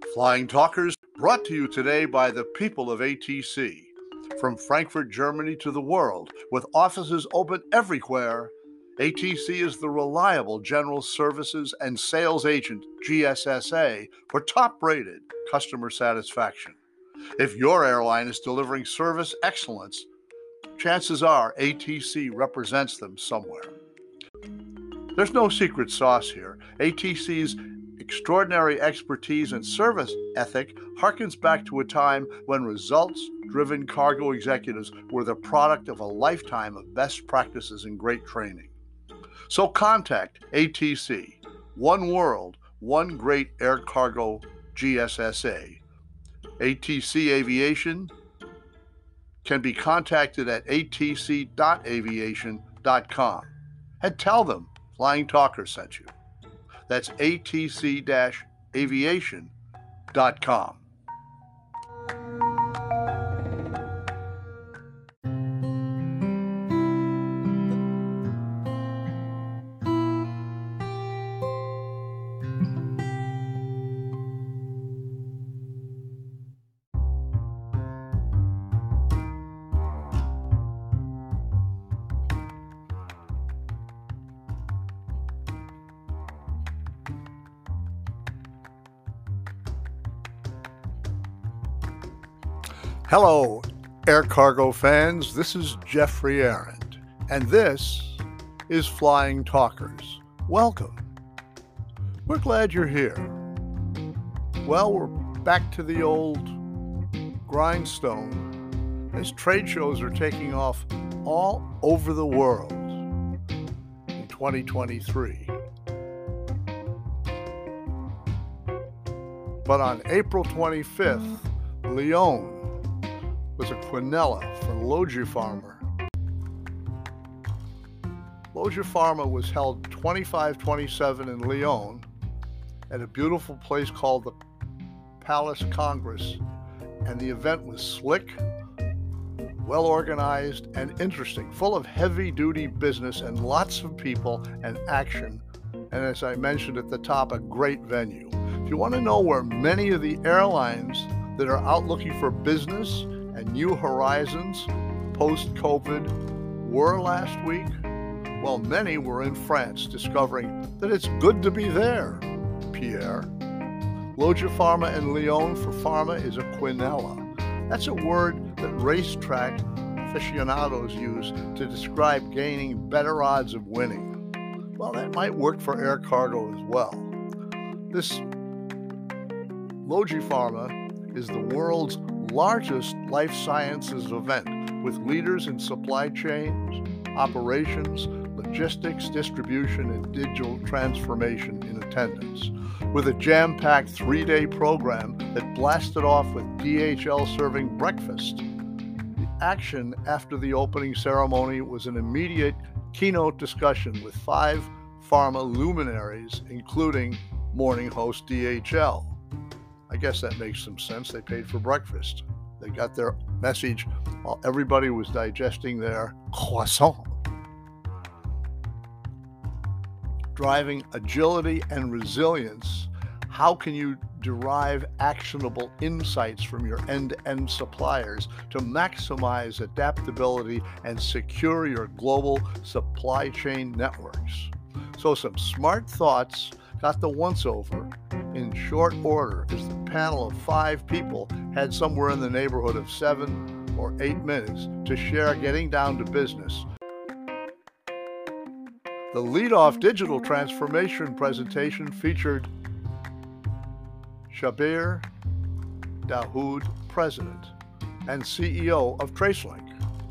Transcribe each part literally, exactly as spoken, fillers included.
Flying Talkers brought to you today by the people of A T C. From Frankfurt, Germany to the world, with offices open everywhere, A T C is the reliable general services and sales agent, G S S A, for top-rated customer satisfaction. If your airline is delivering service excellence, chances are A T C represents them somewhere. There's no secret sauce here. A T C's extraordinary expertise and service ethic harkens back to a time when results-driven cargo executives were the product of a lifetime of best practices and great training. So contact A T C, One World, One Great Air Cargo G S S A. A T C Aviation can be contacted at a t c dot aviation dot com and tell them Flying Talker sent you. That's a t c dash aviation dot com. Hello, air cargo fans. This is Jeffrey Arendt, and this is Flying Talkers. Welcome. We're glad you're here. Well, we're back to the old grindstone as trade shows are taking off all over the world in twenty twenty-three. But on April twenty-fifth, Lyon was a quinella for Logipharma. Logipharma was held twenty-five twenty-seven in Lyon at a beautiful place called the Palace Congress, and the event was slick, well organized, and interesting, full of heavy-duty business and lots of people and action, and as I mentioned at the top, a great venue. If you want to know where many of the airlines that are out looking for business and new horizons post-COVID were last week, well, many were in France, discovering that it's good to be there, Pierre. Logipharma in Lyon for pharma is a quinella. That's a word that racetrack aficionados use to describe gaining better odds of winning. Well, that might work for air cargo as well. This Logipharma is the world's largest life sciences event, with leaders in supply chains, operations, logistics, distribution, and digital transformation in attendance, with a jam-packed three-day program that blasted off with D H L serving breakfast. The action after the opening ceremony was an immediate keynote discussion with five pharma luminaries, including morning host D H L. I guess that makes some sense. They paid for breakfast. They got their message while everybody was digesting their croissant. Driving agility and resilience, how can you derive actionable insights from your end-to-end suppliers to maximize adaptability and secure your global supply chain networks? So some smart thoughts got the once-over in short order as the panel of five people had somewhere in the neighborhood of seven or eight minutes to share getting down to business. The lead-off digital transformation presentation featured Shabir Dahoud, President and C E O of Tracelink.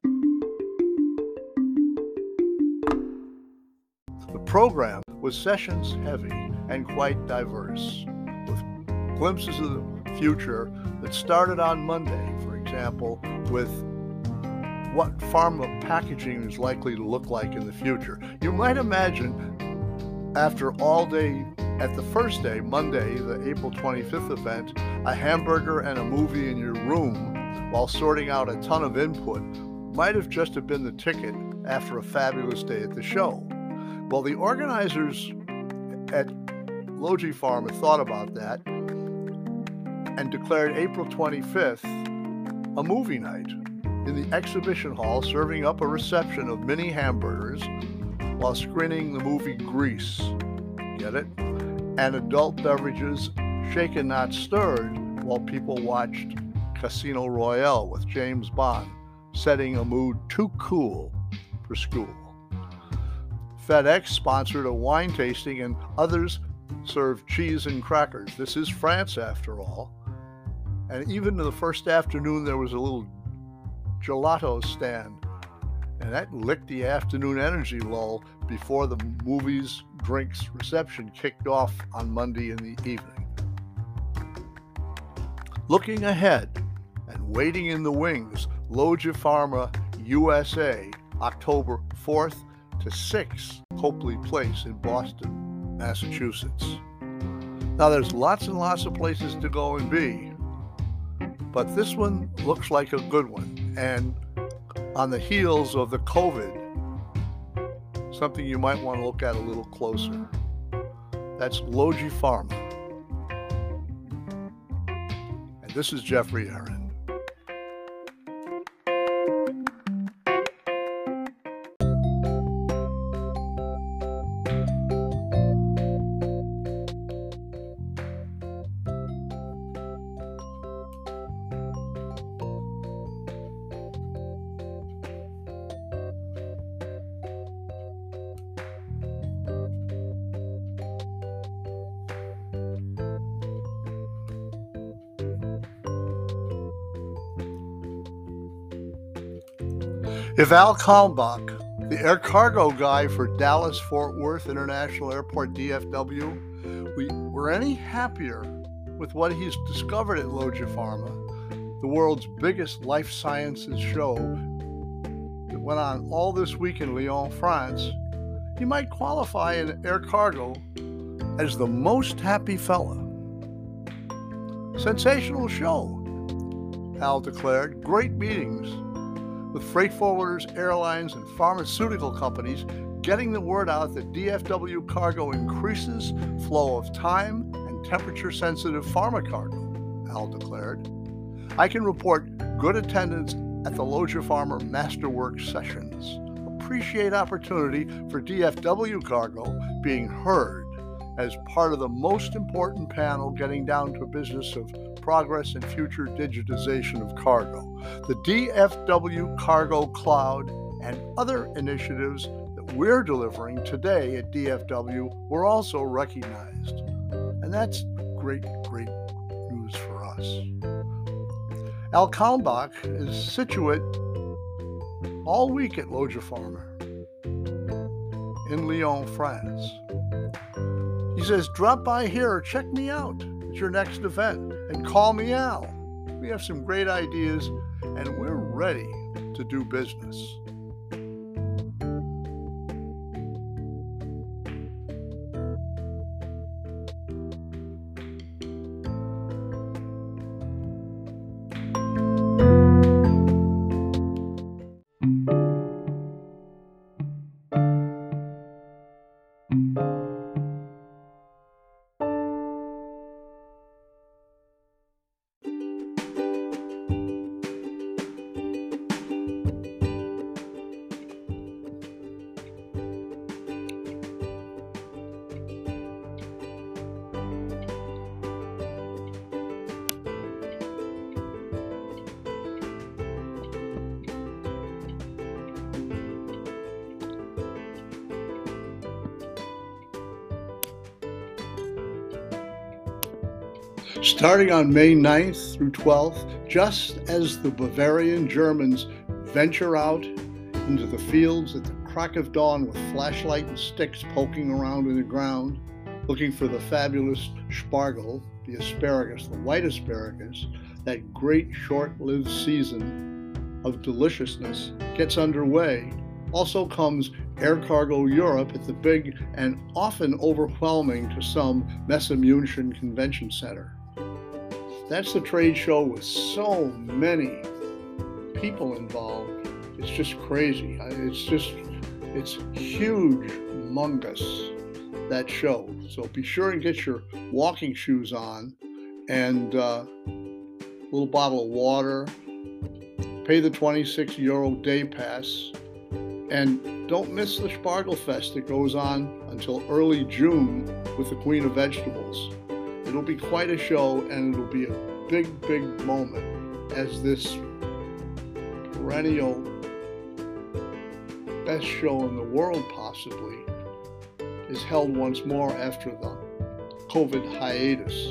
The program was sessions heavy and quite diverse, with glimpses of the future that started on Monday, for example, with what pharma packaging is likely to look like in the future. You might imagine, after all day, at the first day, Monday, the April twenty-fifth event, a hamburger and a movie in your room while sorting out a ton of input might have just have been the ticket after a fabulous day at the show. Well, the organizers at Logipharma thought about that and declared April twenty-fifth a movie night in the exhibition hall, serving up a reception of mini hamburgers while screening the movie Grease. Get it? And adult beverages, shaken not stirred, while people watched Casino Royale with James Bond, setting a mood too cool for school. FedEx sponsored a wine tasting, and others served cheese and crackers. This is France, after all. And even in the first afternoon, there was a little gelato stand, and that licked the afternoon energy lull before the movies, drinks, reception kicked off on Monday in the evening. Looking ahead and waiting in the wings, Loggia Pharma U S A, October fourth to sixth, Copley Place in Boston, Massachusetts. Now there's lots and lots of places to go and be, but this one looks like a good one. And on the heels of the COVID, something you might want to look at a little closer. That's Loggia Pharma. And this is Jeffrey Aaron. If Al Kalmbach, the air cargo guy for Dallas-Fort Worth International Airport, D F W, we were any happier with what he's discovered at Loggia Pharma, the world's biggest life sciences show that went on all this week in Lyon, France, he might qualify in air cargo as the most happy fella. Sensational show, Al declared. Great meetings with freight forwarders, airlines, and pharmaceutical companies, getting the word out that D F W cargo increases flow of time and temperature-sensitive pharma cargo, Al declared. I can report good attendance at the Loggia Pharma Masterwork sessions. Appreciate opportunity for D F W cargo being heard as part of the most important panel getting down to business of progress and future digitization of cargo. The D F W Cargo Cloud and other initiatives that we're delivering today at D F W were also recognized. And that's great, great news for us. Al Kalmbach is situate all week at Loggia Pharma in Lyon, France. He says, drop by here or check me out at your next event and call me Al. We have some great ideas and we're ready to do business. Starting on May ninth through twelfth, just as the Bavarian Germans venture out into the fields at the crack of dawn with flashlight and sticks poking around in the ground, looking for the fabulous Spargel, the asparagus, the white asparagus, that great short-lived season of deliciousness gets underway, also comes Air Cargo Europe at the big and often overwhelming to some Messe München Convention Center. That's the trade show with so many people involved. It's just crazy. It's just, it's huge, humongous, that show. So be sure and get your walking shoes on and uh, a little bottle of water. Pay the twenty-six euro day pass, and don't miss the Spargelfest that goes on until early June with the Queen of Vegetables. It'll be quite a show, and it'll be a big, big moment as this perennial best show in the world possibly is held once more after the COVID hiatus.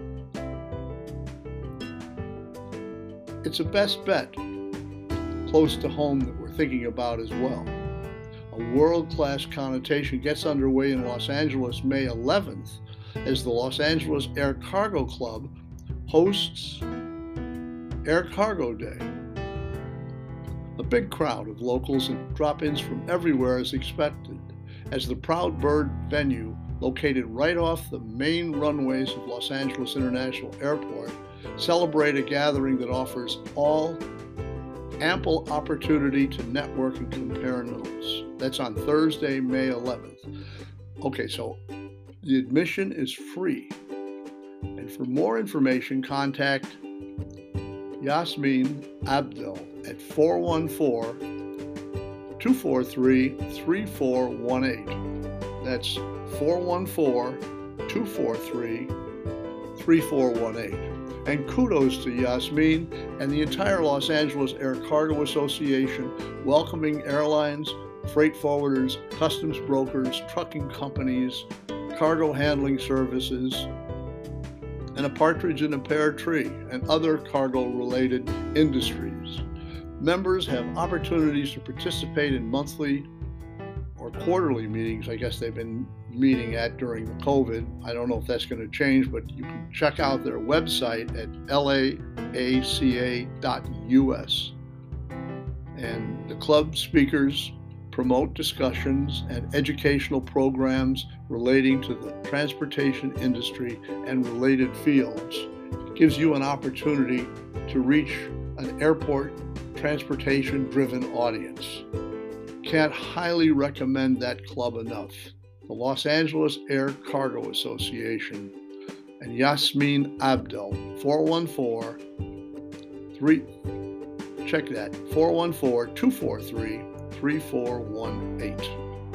It's a best bet close to home that we're thinking about as well. A world-class connotation gets underway in Los Angeles May eleventh as the Los Angeles Air Cargo Club hosts Air Cargo Day. A big crowd of locals and drop-ins from everywhere is expected as the Proud Bird venue, located right off the main runways of Los Angeles International Airport, celebrate a gathering that offers all ample opportunity to network and compare notes. That's on Thursday, May eleventh. Okay, so the admission is free. And for more information, contact Yasmin Abdel at four one four, two four three, three four one eight. That's four one four, two four three, three four one eight. And kudos to Yasmin and the entire Los Angeles Air Cargo Association, welcoming airlines, freight forwarders, customs brokers, trucking companies, cargo handling services, and a partridge in a pear tree, and other cargo-related industries. Members have opportunities to participate in monthly or quarterly meetings. I guess they've been meeting at during the COVID. I don't know if that's going to change, but you can check out their website at L A A C A dot U S. And the club speakers promote discussions and educational programs relating to the transportation industry and related fields. It gives you an opportunity to reach an airport transportation-driven audience. Can't highly recommend that club enough. The Los Angeles Air Cargo Association and Yasmin Abdel, four one four, three, check that, four one four, two four three, three four one eight.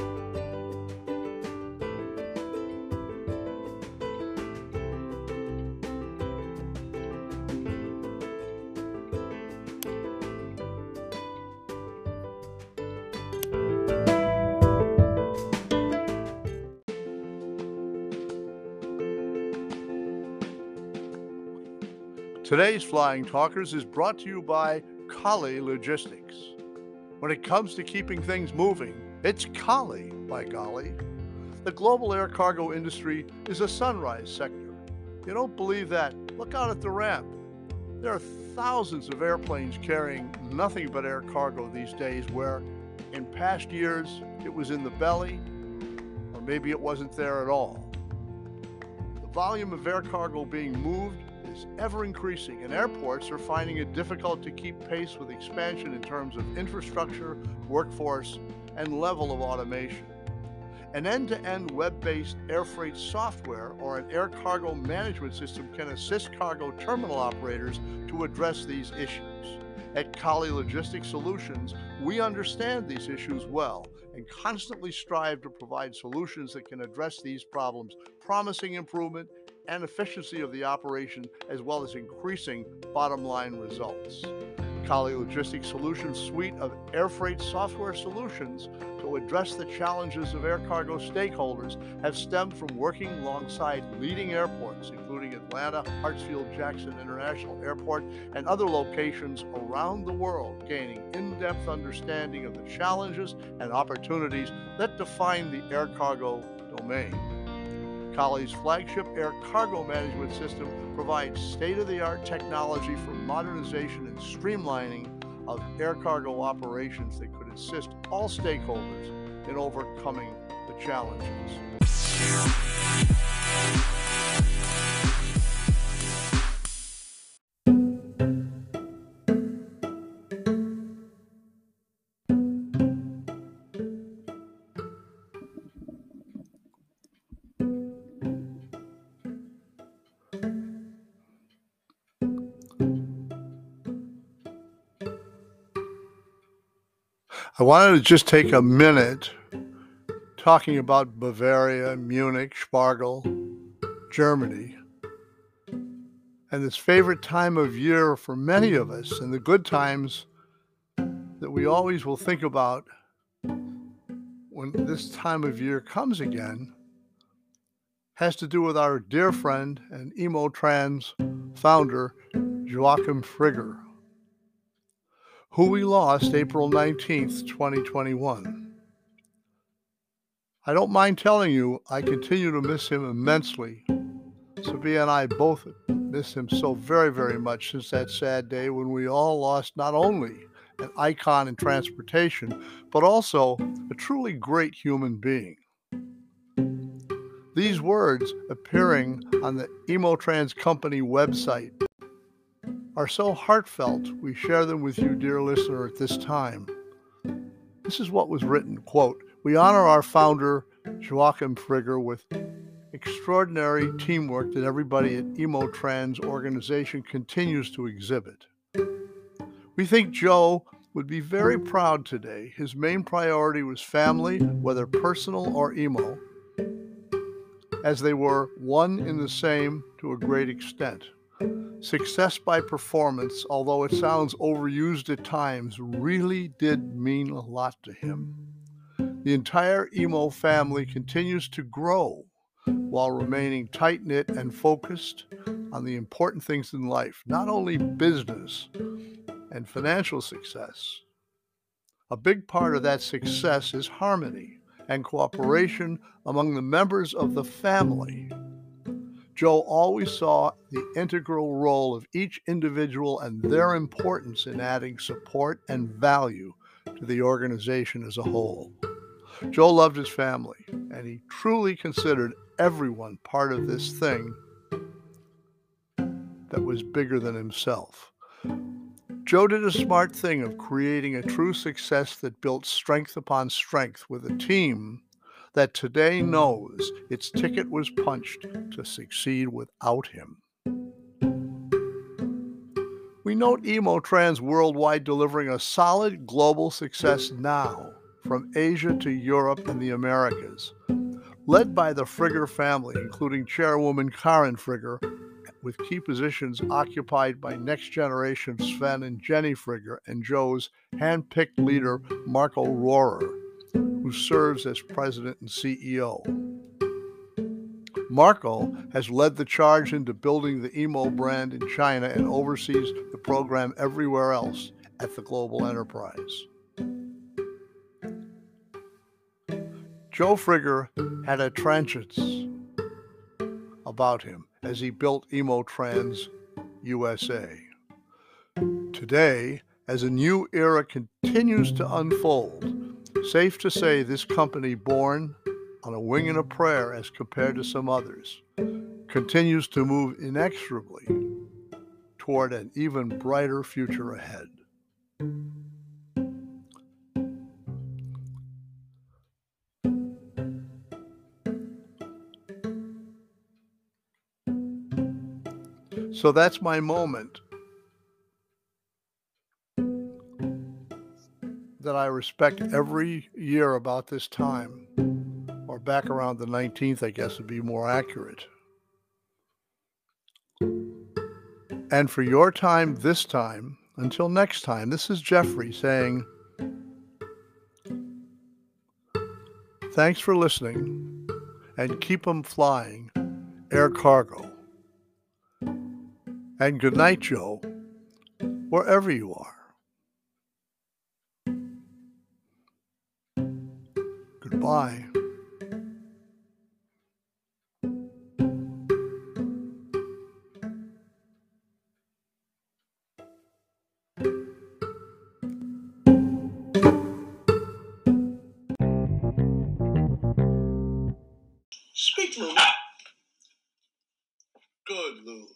Today's Flying Talkers is brought to you by Kali Logistics. When it comes to keeping things moving, it's Kali, by golly. The global air cargo industry is a sunrise sector. You don't believe that? Look out at the ramp. There are thousands of airplanes carrying nothing but air cargo these days, where in past years it was in the belly, or maybe it wasn't there at all. The volume of air cargo being moved is ever increasing, and airports are finding it difficult to keep pace with expansion in terms of infrastructure, workforce, and level of automation. An end-to-end web-based air freight software or an air cargo management system can assist cargo terminal operators to address these issues. At Kali Logistics Solutions, we understand these issues well and constantly strive to provide solutions that can address these problems, promising improvement and efficiency of the operation, as well as increasing bottom line results. Kali Logistics Solutions suite of air freight software solutions to address the challenges of air cargo stakeholders have stemmed from working alongside leading airports, including Atlanta, Hartsfield-Jackson International Airport, and other locations around the world, gaining in-depth understanding of the challenges and opportunities that define the air cargo domain. Kali's flagship air cargo management system provides state-of-the-art technology for modernization and streamlining of air cargo operations that could assist all stakeholders in overcoming the challenges. I wanted to just take a minute talking about Bavaria, Munich, Spargel, Germany, and this favorite time of year for many of us, and the good times that we always will think about when this time of year comes again, has to do with our dear friend and Emotrans founder, Joachim Frigger, who we lost April nineteenth, twenty twenty-one. I don't mind telling you, I continue to miss him immensely. Sophia and I both miss him so very, very much since that sad day when we all lost not only an icon in transportation, but also a truly great human being. These words appearing on the Emotrans Company website are so heartfelt, we share them with you, dear listener, at this time. This is what was written, quote, "We honor our founder, Joachim Frigger, with extraordinary teamwork that everybody at Emotrans organization continues to exhibit. We think Joe would be very proud today. His main priority was family, whether personal or emo, as they were one in the same to a great extent. Success by performance, although it sounds overused at times, really did mean a lot to him. The entire Emo family continues to grow while remaining tight-knit and focused on the important things in life, not only business and financial success. A big part of that success is harmony and cooperation among the members of the family. Joe always saw the integral role of each individual and their importance in adding support and value to the organization as a whole. Joe loved his family, and he truly considered everyone part of this thing that was bigger than himself. Joe did a smart thing of creating a true success that built strength upon strength with a team that today knows its ticket was punched to succeed without him. We note Emotrans worldwide delivering a solid global success now, from Asia to Europe and the Americas, led by the Frigger family, including Chairwoman Karen Frigger, with key positions occupied by next generation Sven and Jenny Frigger, and Joe's hand-picked leader, Marco Rohrer, who serves as president and C E O. Marco has led the charge into building the Emo brand in China and oversees the program everywhere else at the global enterprise. Joe Frigger had a transit about him as he built Emotrans U S A. Today, as a new era continues to unfold, safe to say this company, born on a wing and a prayer as compared to some others, continues to move inexorably toward an even brighter future ahead. So that's my moment that I respect every year about this time, or back around the nineteenth, I guess would be more accurate. And for your time this time, until next time, this is Jeffrey saying, thanks for listening, and keep 'em flying, Air Cargo. And good night, Joe, wherever you are. Goodbye. Speak, Lou. Good, Lou.